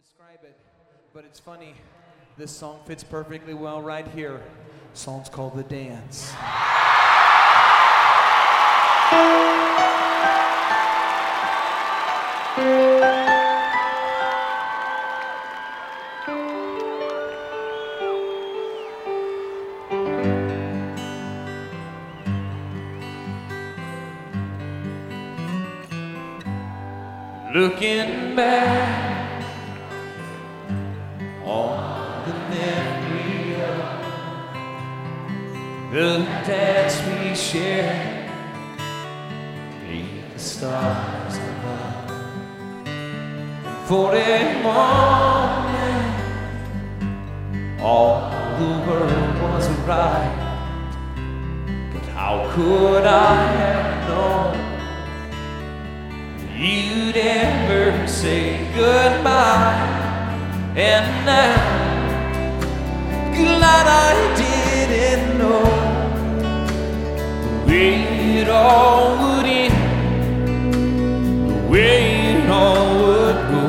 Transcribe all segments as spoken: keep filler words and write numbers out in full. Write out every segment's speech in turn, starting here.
describe it, but it's funny. This song fits perfectly well right here. The song's called The Dance. Looking back on the memory of the dance we shared beneath the stars above. And for a moment, all the world was right, but how could I have known you'd ever say goodbye? And now, glad I didn't know the way it all would end, the way it all would go.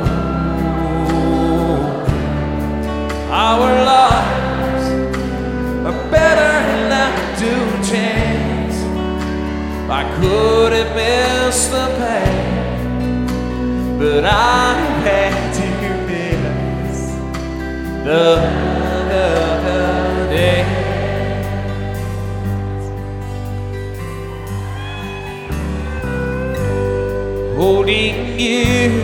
Our lives are better left to chance. I could have missed the pain, but I had to miss the, the, the dance. Holding you,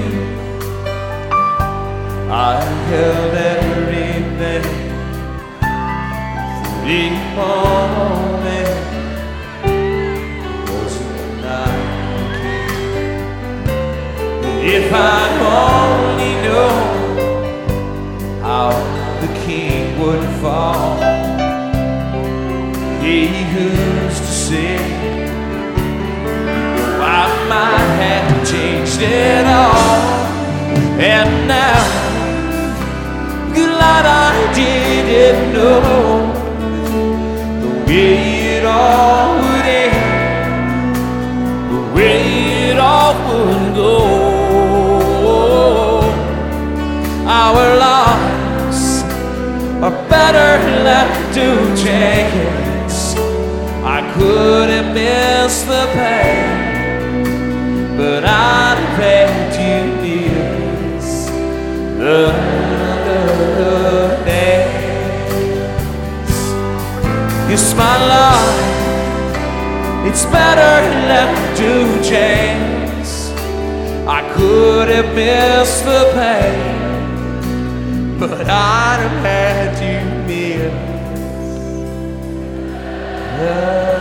I held everything. The moment was the night came. If I only know how the king would fall, he used to say, I might have changed it all. And now, glad I didn't know the way it all would end, the way it all would go. Our lives are better left to chance. I could have missed the pain, but I'd have had to miss the, the, the dance. It's my life, it's better left to chance. I could have missed the pain, but I'd have had to miss the